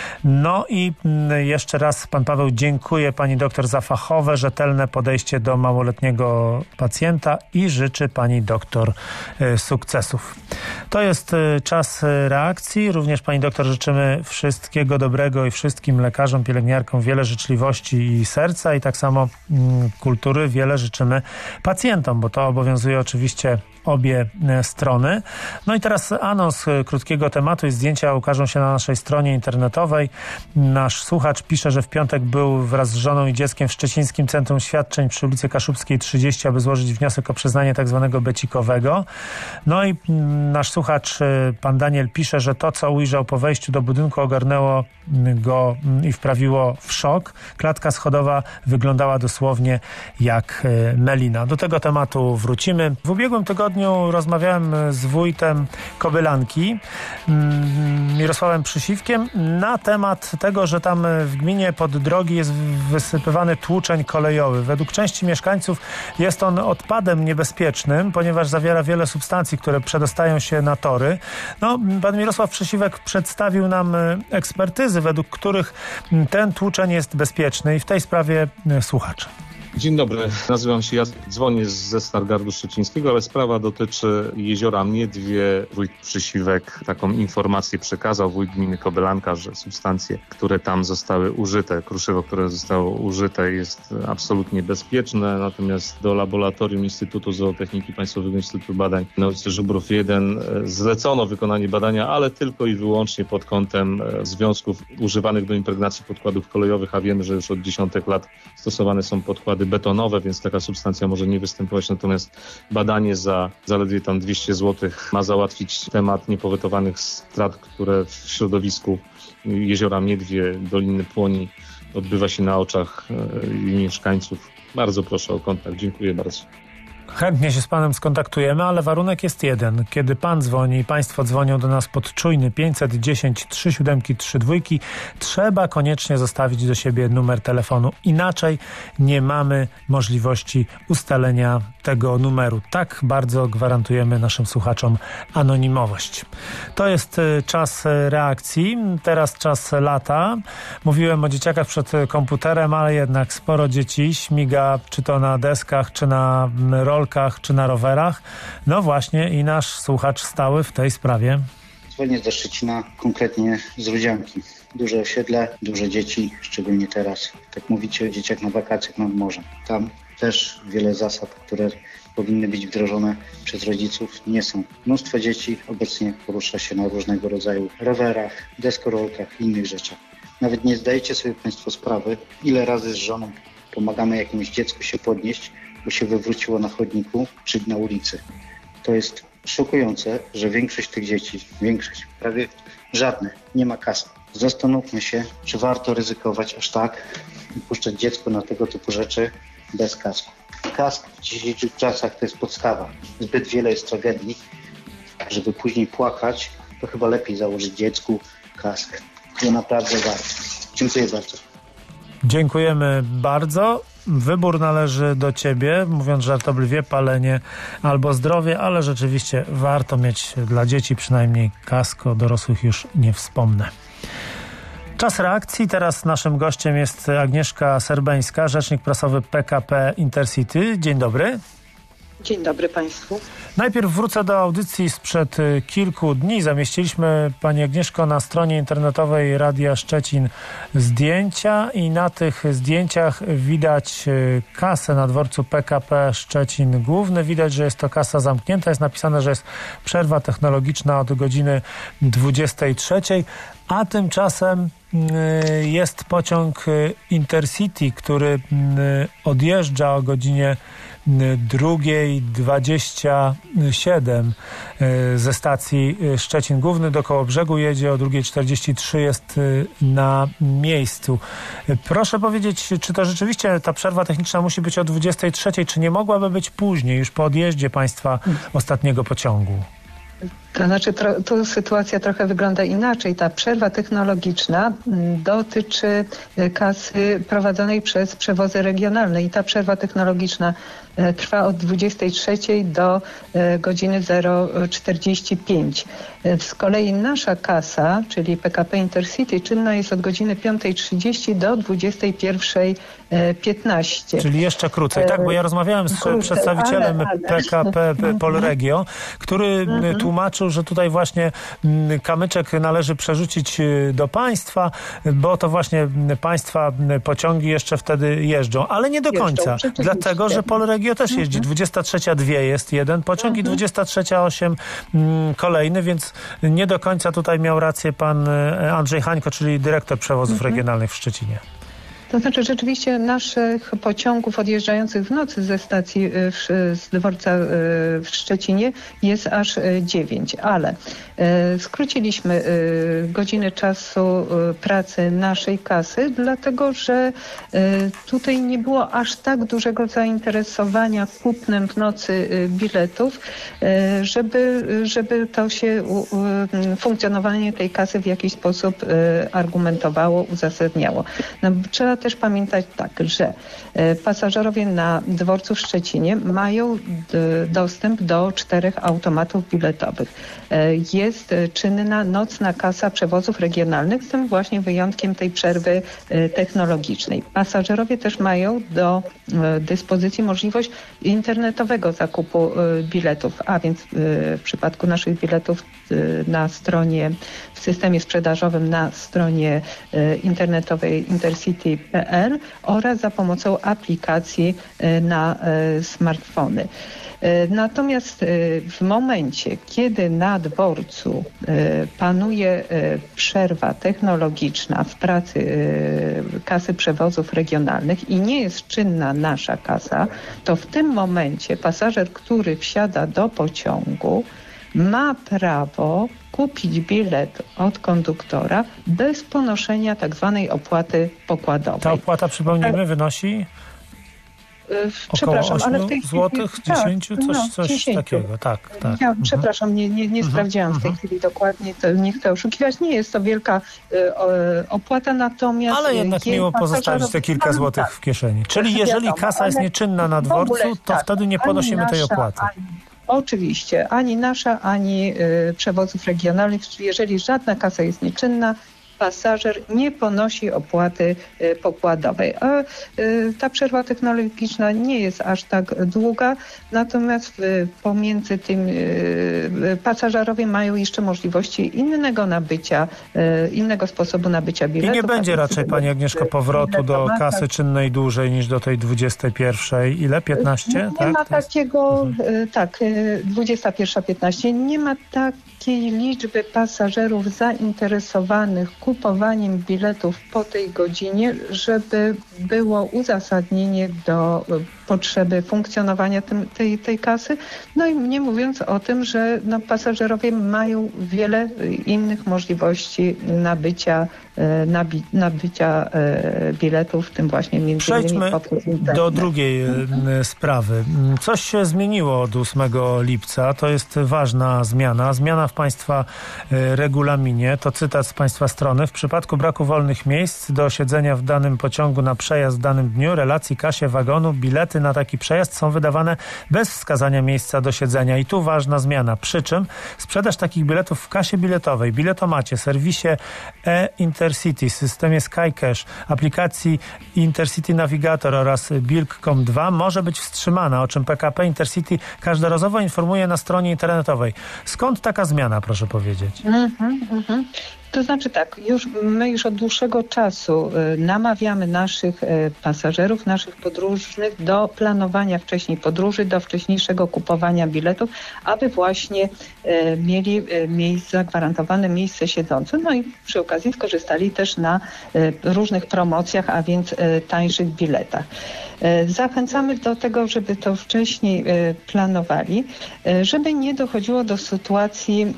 No i jeszcze raz pan Paweł dziękuję pani doktor za fachowe, rzetelne podejście do małoletniego pacjenta i życzy pani doktor sukcesów. To jest czas reakcji. Również pani doktor życzymy wszystkiego dobrego i wszystkim lekarzom, pielęgniarkom wiele życzliwości i serca i tak samo kultury wiele życzymy pacjentom, bo to obowiązuje oczywiście obie strony. No i teraz anons krótkiego tematu i zdjęcia ukażą się na naszej stronie internetowej. Nasz słuchacz pisze, że w piątek był wraz z żoną i dzieckiem w Szczecińskim Centrum Świadczeń przy ulicy Kaszubskiej trzydzieści, aby złożyć wniosek o przyznanie tak zwanego becikowego. No i nasz słuchacz, pan Daniel, pisze, że to, co ujrzał po wejściu do budynku, ogarnęło go i wprawiło w szok. Klatka schodowa wyglądała dosłownie jak melina. Do tego tematu wrócimy. W ubiegłym tygodniu rozmawiałem z wójtem Kobylanki, Mirosławem Przysiwkiem, na temat tego, że tam w gminie pod drogi jest wysypywany tłuczeń kolejowy. Według części mieszkańców jest on odpadem niebezpiecznym, ponieważ zawiera wiele substancji, które przedostają się na tory. No, pan Mirosław Przysiwek przedstawił nam ekspertyzy, według których ten tłuczeń jest bezpieczny i w tej sprawie słuchacz. Dzień dobry, nazywam się Jacek, dzwonię ze Stargardu Szczecińskiego, ale sprawa dotyczy jeziora Miedwie. Wójt Przysiwek taką informację przekazał, wójt gminy Kobylanka, że substancje, które tam zostały użyte, kruszywo, które zostało użyte, jest absolutnie bezpieczne, natomiast do laboratorium Instytutu Zootechniki Państwowego Instytutu Badań na ulicy Żubrów jeden zlecono wykonanie badania, ale tylko i wyłącznie pod kątem związków używanych do impregnacji podkładów kolejowych, a wiemy, że już od dziesiątek lat stosowane są podkłady betonowe, więc taka substancja może nie występować, natomiast badanie za zaledwie tam dwieście złotych ma załatwić temat niepowetowanych strat, które w środowisku jeziora Miedwie, Doliny Płoni odbywa się na oczach mieszkańców. Bardzo proszę o kontakt. Dziękuję bardzo. Chętnie się z panem skontaktujemy, ale warunek jest jeden. Kiedy pan dzwoni i państwo dzwonią do nas pod czujny pięćset dziesięć trzy siedem trzy dwa, trzeba koniecznie zostawić do siebie numer telefonu. Inaczej nie mamy możliwości ustalenia tego numeru. Tak bardzo gwarantujemy naszym słuchaczom anonimowość. To jest czas reakcji. Teraz czas lata. Mówiłem o dzieciakach przed komputerem, ale jednak sporo dzieci śmiga, czy to na deskach, czy na rolkach, czy na rowerach. No właśnie i nasz słuchacz stały w tej sprawie. Dzwonię ze Szczecina, konkretnie z Rudzianki. Duże osiedle, dużo dzieci, szczególnie teraz. Tak mówicie o dzieciach na wakacjach nad morzem. Tam też wiele zasad, które powinny być wdrożone przez rodziców, nie są. Mnóstwo dzieci obecnie porusza się na różnego rodzaju rowerach, deskorolkach i innych rzeczach. Nawet nie zdajecie sobie państwo sprawy, ile razy z żoną pomagamy jakiemuś dziecku się podnieść, bo się wywróciło na chodniku czy na ulicy. To jest szokujące, że większość tych dzieci, większość, prawie żadne, nie ma kasy. Zastanówmy się, czy warto ryzykować aż tak i puszczać dziecko na tego typu rzeczy bez kasku. Kask w dzisiejszych czasach to jest podstawa. Zbyt wiele jest tragedii, żeby później płakać, to chyba lepiej założyć dziecku kask. To naprawdę warto. Dziękuję bardzo. Dziękujemy bardzo. Wybór należy do ciebie, mówiąc żartobliwie, palenie albo zdrowie, ale rzeczywiście warto mieć dla dzieci przynajmniej kask, o dorosłych już nie wspomnę. Czas reakcji. Teraz naszym gościem jest Agnieszka Serbeńska, rzecznik prasowy P K P Intercity. Dzień dobry. Dzień dobry Państwu. Najpierw wrócę do audycji sprzed kilku dni. Zamieściliśmy, Pani Agnieszko, na stronie internetowej Radia Szczecin zdjęcia i na tych zdjęciach widać kasę na dworcu P K P Szczecin Główny. Widać, że jest to kasa zamknięta. Jest napisane, że jest przerwa technologiczna od godziny dwudziestej trzeciej, a tymczasem jest pociąg Intercity, który odjeżdża o godzinie drugiej dwadzieścia siedem ze stacji Szczecin Główny do Kołobrzegu, jedzie o drugiej czterdzieści trzy, jest na miejscu. Proszę powiedzieć, czy to rzeczywiście ta przerwa techniczna musi być o dwudziestej trzeciej, czy nie mogłaby być później, już po odjeździe Państwa ostatniego pociągu? To znaczy, tro, tu sytuacja trochę wygląda inaczej. Ta przerwa technologiczna dotyczy kasy prowadzonej przez przewozy regionalne i ta przerwa technologiczna trwa od dwudziestej trzeciej do godziny zero czterdzieści pięć. Z kolei nasza kasa, czyli P K P Intercity, czynna jest od godziny piątej trzydzieści do dwudziestej pierwszej piętnaście. Czyli jeszcze krócej, tak? Bo ja rozmawiałem z krócej, przedstawicielem ale, ale. P K P Polregio, który mhm. tłumaczył, że tutaj właśnie kamyczek należy przerzucić do państwa, bo to właśnie państwa pociągi jeszcze wtedy jeżdżą, ale nie do jeżdżą, końca, dlatego, że Polregio też jeździ. dwudziesta trzecia dwie jest jeden pociąg mhm. i dwudziesta trzecia osiem kolejny, więc nie do końca tutaj miał rację pan Andrzej Hańko, czyli dyrektor przewozów mhm. regionalnych w Szczecinie. To znaczy rzeczywiście naszych pociągów odjeżdżających w nocy ze stacji w, z dworca w Szczecinie jest aż dziewięć, ale skróciliśmy godziny czasu pracy naszej kasy, dlatego że tutaj nie było aż tak dużego zainteresowania kupnem w nocy biletów, żeby, żeby to się funkcjonowanie tej kasy w jakiś sposób argumentowało, uzasadniało. No, trzeba też pamiętać tak, że pasażerowie na dworcu w Szczecinie mają dostęp do czterech automatów biletowych. Jest czynna nocna kasa przewozów regionalnych, z tym właśnie wyjątkiem tej przerwy technologicznej. Pasażerowie też mają do dyspozycji możliwość internetowego zakupu biletów, a więc w przypadku naszych biletów na stronie, w systemie sprzedażowym na stronie internetowej intercity kropka p l oraz za pomocą aplikacji na smartfony. Natomiast w momencie, kiedy na dworcu panuje przerwa technologiczna w pracy kasy przewozów regionalnych i nie jest czynna nasza kasa, to w tym momencie pasażer, który wsiada do pociągu, ma prawo kupić bilet od konduktora bez ponoszenia tak zwanej opłaty pokładowej. Ta opłata, przypomnijmy, wynosi? Przepraszam, ale w tej złotych, chwili... dziesięciu, coś, no, coś dziesięciu. takiego, tak. tak. Ja, mhm. Przepraszam, nie, nie, nie mhm. sprawdziłam w tej chwili dokładnie, to nie chcę oszukiwać. Nie jest to wielka y, o, opłata, natomiast... Ale jednak miło pozostawić te kilka złotych tak. w kieszeni. Czyli jeżeli wiadomo, kasa jest nieczynna na dworcu, ogóle, to tak, wtedy nie ponosimy tej opłaty. Ani, oczywiście, ani nasza, ani y, przewozów regionalnych, czyli jeżeli żadna kasa jest nieczynna, pasażer nie ponosi opłaty y, pokładowej. A y, ta przerwa technologiczna nie jest aż tak długa, natomiast y, pomiędzy tym y, y, pasażerowie mają jeszcze możliwości innego nabycia, y, innego sposobu nabycia biletu. I nie będzie raczej, Pani Agnieszko, powrotu do kasy czynnej dłużej niż do tej dwudziestej pierwszej. Ile? piętnaście? Nie tak? ma takiego, mhm. y, tak, y, dwudziesta pierwsza piętnaście. Nie ma takiej liczby pasażerów zainteresowanych kupowaniem biletów po tej godzinie, żeby było uzasadnienie do potrzeby funkcjonowania tym, tej, tej kasy. No i nie mówiąc o tym, że no, pasażerowie mają wiele innych możliwości nabycia, nabi, nabycia biletów, w tym właśnie między innymi Przejdźmy do drugiej sprawy. Coś się zmieniło od ósmego lipca. To jest ważna zmiana. Zmiana w Państwa regulaminie. To cytat z Państwa strony. W przypadku braku wolnych miejsc do siedzenia w danym pociągu na przejazd w danym dniu, relacji, kasie wagonu, bilety na taki przejazd są wydawane bez wskazania miejsca do siedzenia. I tu ważna zmiana. Przy czym sprzedaż takich biletów w kasie biletowej, biletomacie, serwisie e-Intercity, systemie SkyCash, aplikacji Intercity Navigator oraz Bilk kropka com dwa może być wstrzymana, o czym P K P Intercity każdorazowo informuje na stronie internetowej. Skąd taka zmiana, proszę powiedzieć? Mhm, mhm. To znaczy tak, już, my już od dłuższego czasu y, namawiamy naszych y, pasażerów, naszych podróżnych do planowania wcześniej podróży, do wcześniejszego kupowania biletów, aby właśnie y, mieli y, miejsce, zagwarantowane miejsce siedzące. No i przy okazji skorzystali też na y, różnych promocjach, a więc y, tańszych biletach. Y, zachęcamy do tego, żeby to wcześniej y, planowali, y, żeby nie dochodziło do sytuacji,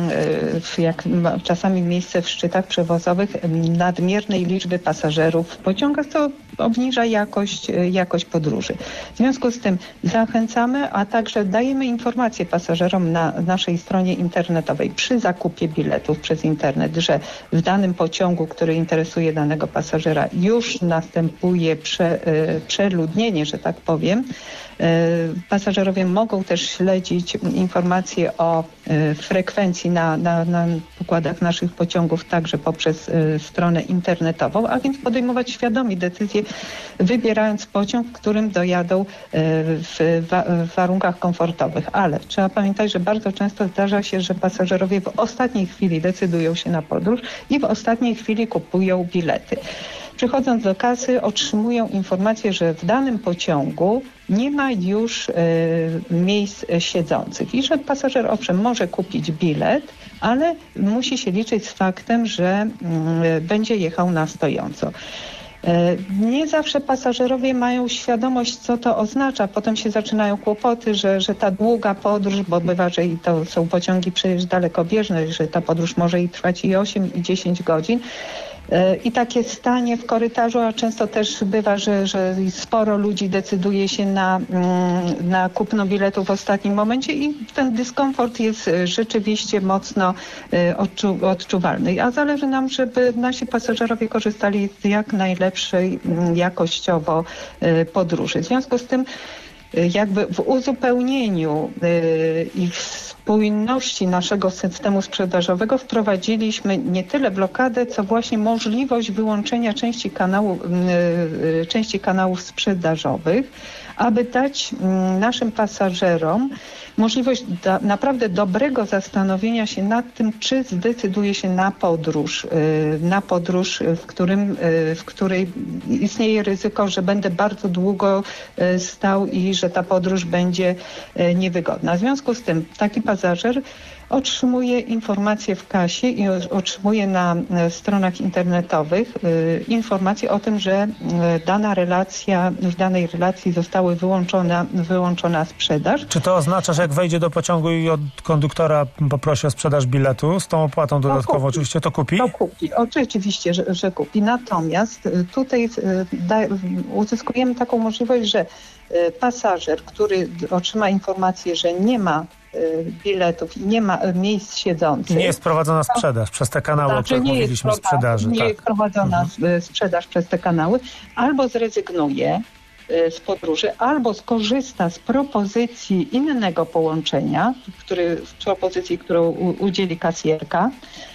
y, jak czasami miejsce w szczytach przewozowych, nadmiernej liczby pasażerów w pociągach, co obniża jakość, jakość podróży. W związku z tym zachęcamy, a także dajemy informacje pasażerom na naszej stronie internetowej przy zakupie biletów przez internet, że w danym pociągu, który interesuje danego pasażera, już następuje prze, przeludnienie, że tak powiem. Pasażerowie mogą też śledzić informacje o frekwencji na, na, na pokładach naszych pociągów także poprzez stronę internetową, a więc podejmować świadomie decyzje, wybierając pociąg, w którym dojadą w, wa- w warunkach komfortowych. Ale trzeba pamiętać, że bardzo często zdarza się, że pasażerowie w ostatniej chwili decydują się na podróż i w ostatniej chwili kupują bilety. Przychodząc do kasy, otrzymują informację, że w danym pociągu nie ma już y, miejsc siedzących i że pasażer owszem może kupić bilet, ale musi się liczyć z faktem, że y, będzie jechał na stojąco. Nie zawsze pasażerowie mają świadomość, co to oznacza. Potem się zaczynają kłopoty, że, że ta długa podróż, bo bywa, że i to są pociągi przecież dalekobieżne, że ta podróż może i trwać i osiem, i dziesięć godzin. I takie stanie w korytarzu, a często też bywa, że, że sporo ludzi decyduje się na, na kupno biletu w ostatnim momencie i ten dyskomfort jest rzeczywiście mocno odczu, odczuwalny. A zależy nam, żeby nasi pasażerowie korzystali z jak najlepszej jakościowo podróży. W związku z tym jakby w uzupełnieniu i w spójności naszego systemu sprzedażowego wprowadziliśmy nie tyle blokadę, co właśnie możliwość wyłączenia części, kanału, części kanałów sprzedażowych, aby dać naszym pasażerom możliwość da, naprawdę dobrego zastanowienia się nad tym, czy zdecyduje się na podróż, na podróż, w, którym, w której istnieje ryzyko, że będę bardzo długo stał i że ta podróż będzie niewygodna. W związku z tym taki pasażer otrzymuje informacje w kasie i otrzymuje na stronach internetowych informacje o tym, że dana relacja, w danej relacji została wyłączona, wyłączona sprzedaż. Czy to oznacza, że jak wejdzie do pociągu i od konduktora poprosi o sprzedaż biletu z tą opłatą dodatkową, oczywiście to kupi? To kupi, oczywiście, że, że kupi. Natomiast tutaj da, uzyskujemy taką możliwość, że pasażer, który otrzyma informację, że nie ma biletów i nie ma miejsc siedzących. Nie jest prowadzona sprzedaż przez te kanały, znaczy, o których mówiliśmy, sprzedaży. Nie tak. jest prowadzona mhm. sprzedaż przez te kanały, albo zrezygnuje z podróży, albo skorzysta z propozycji innego połączenia, który, w propozycji, którą udzieli kasjerka.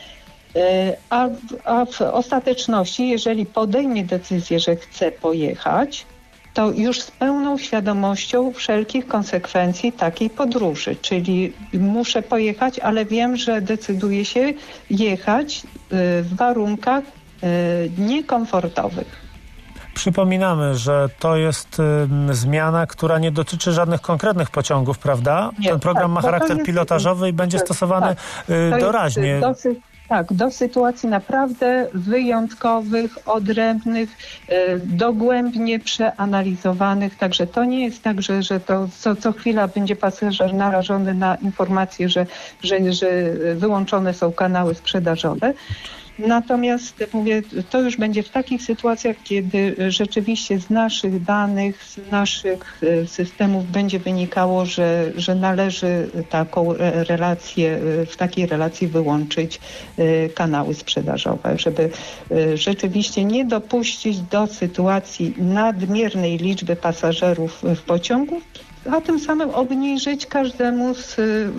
A, a w ostateczności, jeżeli podejmie decyzję, że chce pojechać, to już z pełną świadomością wszelkich konsekwencji takiej podróży. Czyli muszę pojechać, ale wiem, że decyduję się jechać w warunkach niekomfortowych. Przypominamy, że to jest y, zmiana, która nie dotyczy żadnych konkretnych pociągów, prawda? Nie, Ten program tak, ma charakter jest, pilotażowy i będzie tak, stosowany tak, y, doraźnie. Dosyć, tak, do sytuacji naprawdę wyjątkowych, odrębnych, y, dogłębnie przeanalizowanych. Także to nie jest tak, że, że to co, co chwila będzie pasażer narażony na informację, że, że, że wyłączone są kanały sprzedażowe. Natomiast mówię, to już będzie w takich sytuacjach, kiedy rzeczywiście z naszych danych, z naszych systemów będzie wynikało, że, że należy taką relację, w takiej relacji wyłączyć kanały sprzedażowe, żeby rzeczywiście nie dopuścić do sytuacji nadmiernej liczby pasażerów w pociągu, a tym samym obniżyć każdemu z,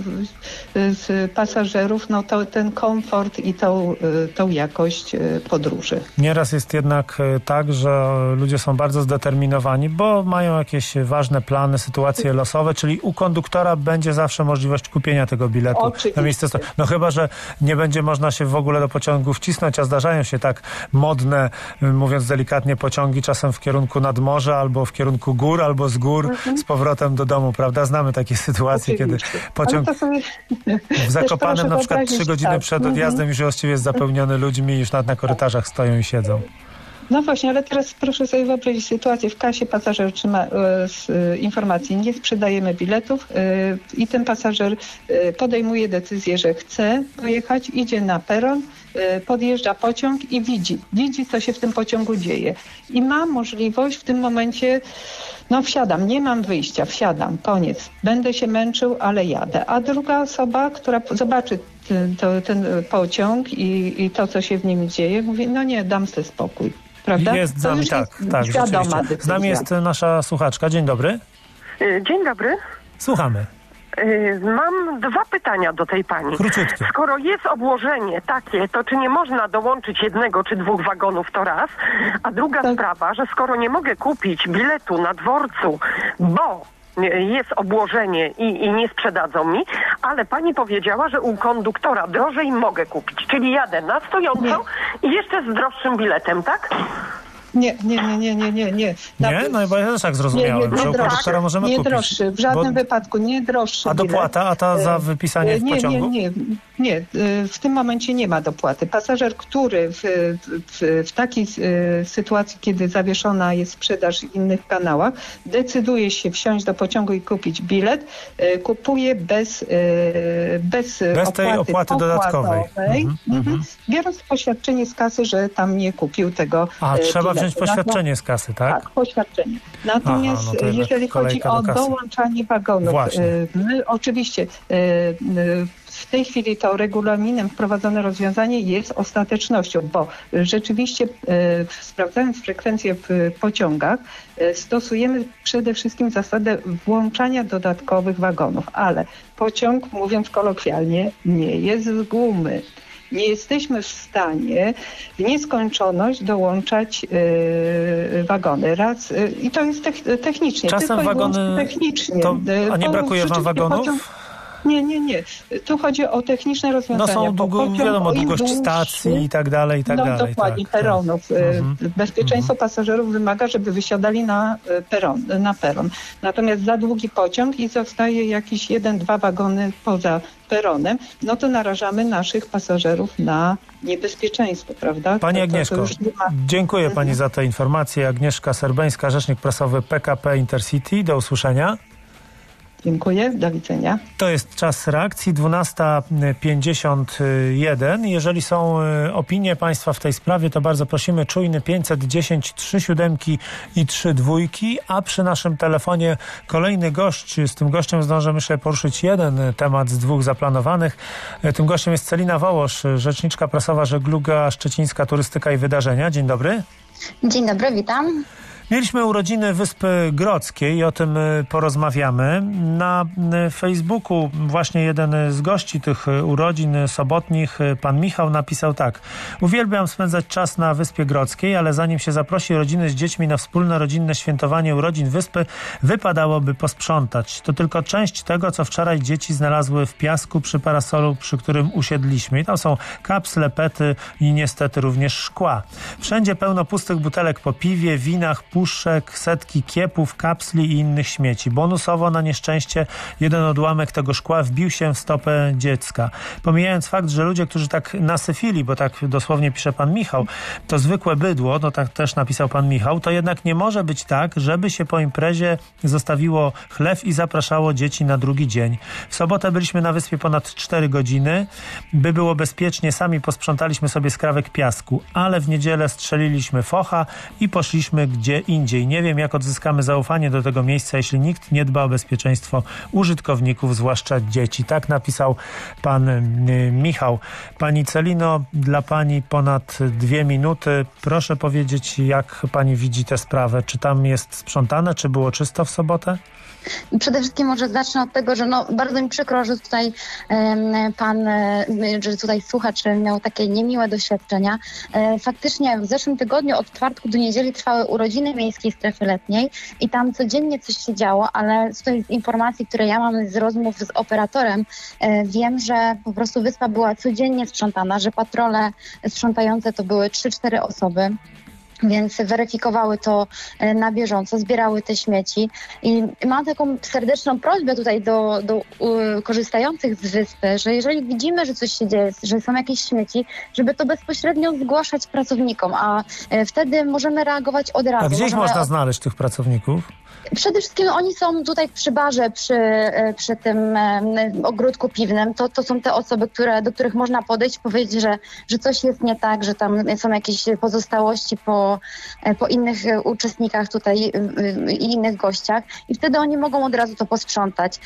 z pasażerów no, to, ten komfort i tą, tą jakość podróży. Nieraz jest jednak tak, że ludzie są bardzo zdeterminowani, bo mają jakieś ważne plany, sytuacje losowe, czyli u konduktora będzie zawsze możliwość kupienia tego biletu. Oczywiście. Na miejsce. No chyba, że nie będzie można się w ogóle do pociągu wcisnąć, a zdarzają się tak modne, mówiąc delikatnie, pociągi czasem w kierunku nad morze, albo w kierunku gór, albo z gór, mhm. z powrotem do domu, prawda? Znamy takie sytuacje, oczywiście. Kiedy pociąg sobie... w Zakopanem na przykład trzy godziny tak. przed odjazdem już właściwie jest zapełniony ludźmi, już nawet na korytarzach stoją i siedzą. No właśnie, ale teraz proszę sobie wyobrazić sytuację, w kasie pasażer otrzyma e, z, e, informację, nie sprzedajemy biletów e, i ten pasażer e, podejmuje decyzję, że chce pojechać, idzie na peron, e, podjeżdża pociąg i widzi, widzi co się w tym pociągu dzieje i ma możliwość w tym momencie, no wsiadam, nie mam wyjścia, wsiadam, koniec, będę się męczył, ale jadę. A druga osoba, która zobaczy ten, to, ten pociąg i, i to, co się w nim dzieje, mówi, no nie, dam sobie spokój. Prawda? Jest z nami, tak, tak, rzeczywiście. Z nami jest nasza słuchaczka. Dzień dobry. Dzień dobry. Słuchamy. Mam dwa pytania do tej pani. Króciutkie. Skoro jest obłożenie takie, to czy nie można dołączyć jednego czy dwóch wagonów, to raz. A druga tak. sprawa, że skoro nie mogę kupić biletu na dworcu, bo jest obłożenie i, i nie sprzedadzą mi, ale pani powiedziała, że u konduktora drożej mogę kupić, czyli jadę na stojącą nie. i jeszcze z droższym biletem, tak? Nie, nie, nie, nie, nie, nie. Nie, nie? No bo ja też tak zrozumiałem, nie, nie, że u konduktora możemy nie kupić. Nie droższy, w żadnym bo... wypadku nie droższy A dopłata, bilet. a ta za wypisanie w nie, pociągu? Nie, nie, nie. W tym momencie nie ma dopłaty. Pasażer, który w, w, w takiej sytuacji, kiedy zawieszona jest sprzedaż w innych kanałach, decyduje się wsiąść do pociągu i kupić bilet, kupuje bez bez, bez tej opłaty, opłaty dodatkowej. Mhm, mhm. Biorąc poświadczenie z kasy, że tam nie kupił tego A trzeba biletu. wziąć poświadczenie z kasy, tak? Tak, poświadczenie. Natomiast Aha, no jeżeli chodzi o dołączanie wagonów, Właśnie. my oczywiście w tej chwili to regulaminem wprowadzone rozwiązanie jest ostatecznością, bo rzeczywiście sprawdzając frekwencję w pociągach, stosujemy przede wszystkim zasadę włączania dodatkowych wagonów, ale pociąg, mówiąc kolokwialnie, nie jest z gumy. Nie jesteśmy w stanie w nieskończoność dołączać yy, wagony. Raz, yy, I to jest te- technicznie. Czasem tylko wagony... Technicznie. To, a nie brakuje wam wagonów? Pociąg... Nie, nie, nie. Tu chodzi o techniczne rozwiązania. No są długo, wiadomo, długość dłuższy, stacji i tak dalej, i tak no, dalej. No dokładnie, tak, peronów. tak. Bezpieczeństwo mhm. pasażerów wymaga, żeby wysiadali na peron, na peron. Natomiast za długi pociąg i zostaje jakieś jeden, dwa wagony poza peronem, no to narażamy naszych pasażerów na niebezpieczeństwo, prawda? Pani to, Agnieszko, to, to ma... dziękuję mhm. Pani za te informacje. Agnieszka Serbeńska, rzecznik prasowy P K P Intercity. Do usłyszenia. Dziękuję, do widzenia. To jest czas reakcji, dwunasta pięćdziesiąt jeden. Jeżeli są opinie Państwa w tej sprawie, to bardzo prosimy, czujny pięćset dziesięć trzy siódemki i trzy dwójki, a przy naszym telefonie kolejny gość. Z tym gościem zdążymy jeszcze poruszyć jeden temat z dwóch zaplanowanych. Tym gościem jest Celina Wołosz, rzeczniczka prasowa Żegluga Szczecińska, Turystyka i Wydarzenia. Dzień dobry. Dzień dobry, witam. Mieliśmy urodziny Wyspy Grodzkiej i o tym porozmawiamy. Na Facebooku właśnie jeden z gości tych urodzin sobotnich, pan Michał, napisał tak. Uwielbiam spędzać czas na Wyspie Grodzkiej, ale zanim się zaprosi rodziny z dziećmi na wspólne rodzinne świętowanie urodzin wyspy, wypadałoby posprzątać. To tylko część tego, co wczoraj dzieci znalazły w piasku przy parasolu, przy którym usiedliśmy. I tam są kapsle, pety i niestety również szkła. Wszędzie pełno pustych butelek po piwie, winach, puszek, setki kiepów, kapsli i innych śmieci. Bonusowo na nieszczęście jeden odłamek tego szkła wbił się w stopę dziecka. Pomijając fakt, że ludzie, którzy tak nasyfili, bo tak dosłownie pisze pan Michał, to zwykłe bydło, no tak też napisał pan Michał, to jednak nie może być tak, żeby się po imprezie zostawiło chlew i zapraszało dzieci na drugi dzień. W sobotę byliśmy na wyspie ponad cztery godziny. By było bezpiecznie, sami posprzątaliśmy sobie skrawek piasku, ale w niedzielę strzeliliśmy focha i poszliśmy gdzie indziej. Nie wiem, jak odzyskamy zaufanie do tego miejsca, jeśli nikt nie dba o bezpieczeństwo użytkowników, zwłaszcza dzieci. Tak napisał pan y, Michał. Pani Celino, dla pani ponad dwie minuty. Proszę powiedzieć, jak pani widzi tę sprawę? Czy tam jest sprzątane? Czy było czysto w sobotę? Przede wszystkim może zacznę od tego, że no, bardzo mi przykro, że tutaj um, pan, że tutaj słuchacz miał takie niemiłe doświadczenia. E, faktycznie w zeszłym tygodniu od czwartku do niedzieli trwały urodziny Miejskiej Strefy Letniej i tam codziennie coś się działo, ale tutaj z informacji, które ja mam z rozmów z operatorem, e, wiem, że po prostu wyspa była codziennie sprzątana, że patrole sprzątające to były trzy cztery osoby. Więc weryfikowały to na bieżąco, zbierały te śmieci i mam taką serdeczną prośbę tutaj do, do uh, korzystających z wyspy, że jeżeli widzimy, że coś się dzieje, że są jakieś śmieci, żeby to bezpośrednio zgłaszać pracownikom, a e, wtedy możemy reagować od razu. A gdzie ich możemy można od... znaleźć, tych pracowników? Przede wszystkim oni są tutaj przy barze, przy, przy tym ogródku piwnym. To, to są te osoby, które, do których można podejść, powiedzieć, że, że coś jest nie tak, że tam są jakieś pozostałości po, po innych uczestnikach tutaj i innych gościach i wtedy oni mogą od razu to posprzątać.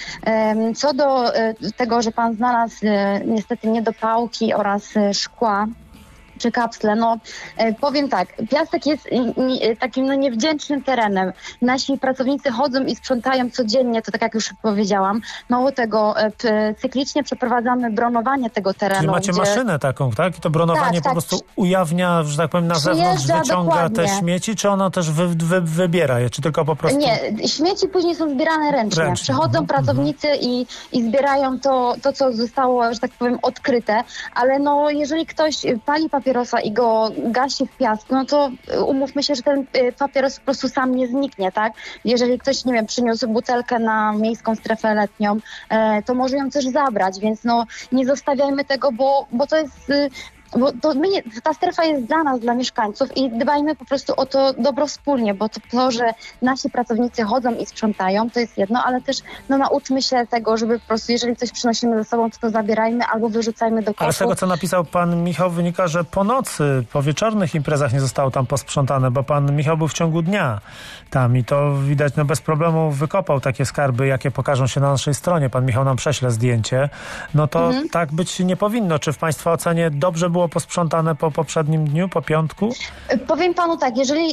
Co do tego, że pan znalazł niestety niedopałki oraz szkła, czy kapsle, no e, powiem tak, piasek jest e, takim no, niewdzięcznym terenem. Nasi pracownicy chodzą i sprzątają codziennie, to tak jak już powiedziałam. Mało tego, e, p, cyklicznie przeprowadzamy bronowanie tego terenu. Czyli macie gdzie... maszynę taką, tak? I to bronowanie tak, po tak. prostu ujawnia, że tak powiem, na zewnątrz, wyciąga dokładnie. te śmieci, czy ono też wy, wy, wybiera je, czy tylko po prostu... Nie, śmieci później są zbierane ręcznie. Ręcznie. Przychodzą Mhm. pracownicy i, i zbierają to, to, co zostało, że tak powiem, odkryte, ale no, jeżeli ktoś pali papierosa i go gasi w piasku, no to umówmy się, że ten papieros po prostu sam nie zniknie, tak? Jeżeli ktoś, nie wiem, przyniósł butelkę na Miejską Strefę Letnią, to może ją też zabrać, więc no nie zostawiajmy tego, bo, bo to jest... Bo to my nie, ta strefa jest dla nas, dla mieszkańców i dbajmy po prostu o to dobro wspólnie, bo to, to, że nasi pracownicy chodzą i sprzątają, to jest jedno, ale też no, nauczmy się tego, żeby po prostu, jeżeli coś przynosimy ze sobą, to to zabierajmy albo wyrzucajmy do kosza. Ale z tego, co napisał pan Michał, wynika, że po nocy, po wieczornych imprezach nie zostało tam posprzątane, bo pan Michał był w ciągu dnia tam i to widać, no bez problemu wykopał takie skarby, jakie pokażą się na naszej stronie. Pan Michał nam prześle zdjęcie. No to mhm. tak być nie powinno. Czy w państwa ocenie dobrze było było posprzątane po poprzednim dniu, po piątku? Powiem panu tak, jeżeli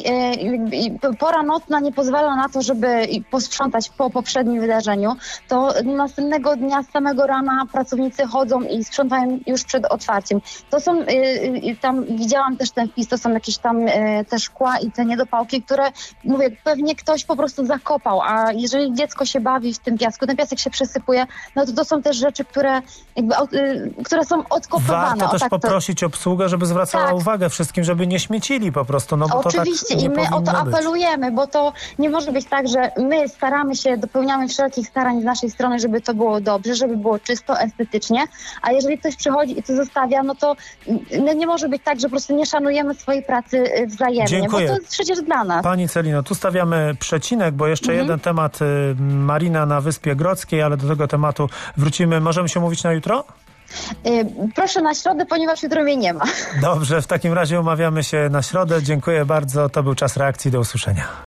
e, pora nocna nie pozwala na to, żeby posprzątać po poprzednim wydarzeniu, to następnego dnia z samego rana pracownicy chodzą i sprzątają już przed otwarciem. To są, e, tam widziałam też ten wpis, to są jakieś tam e, te szkła i te niedopałki, które, mówię, pewnie ktoś po prostu zakopał, a jeżeli dziecko się bawi w tym piasku, ten piasek się przesypuje, no to to są też rzeczy, które jakby, e, które są odkopywane. Warto też tak, poprosić to... obsługę, żeby zwracała tak. uwagę wszystkim, żeby nie śmiecili po prostu. No bo Oczywiście to tak i my o to być. apelujemy, bo to nie może być tak, że my staramy się, dopełniamy wszelkich starań z naszej strony, żeby to było dobrze, żeby było czysto, estetycznie, a jeżeli ktoś przychodzi i to zostawia, no to no nie może być tak, że po prostu nie szanujemy swojej pracy wzajemnie, Dziękuję. bo to jest przecież dla nas. Pani Celino, tu stawiamy przecinek, bo jeszcze mhm. jeden temat, marina na Wyspie Grodzkiej, ale do tego tematu wrócimy. Możemy się mówić na jutro? Proszę na środę, ponieważ jutro mnie nie ma. Dobrze, w takim razie umawiamy się na środę. Dziękuję bardzo. To był Czas Reakcji. Do usłyszenia.